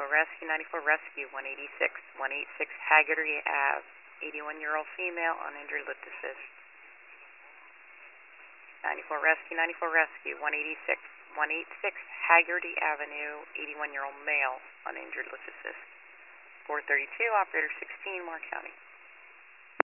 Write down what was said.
94 Rescue, 186 Haggerty Ave, 81-year-old female, uninjured, lift assist. 94 Rescue, 186 Haggerty Avenue, 81-year-old male, uninjured, lift assist. 432, operator 16, Moore County.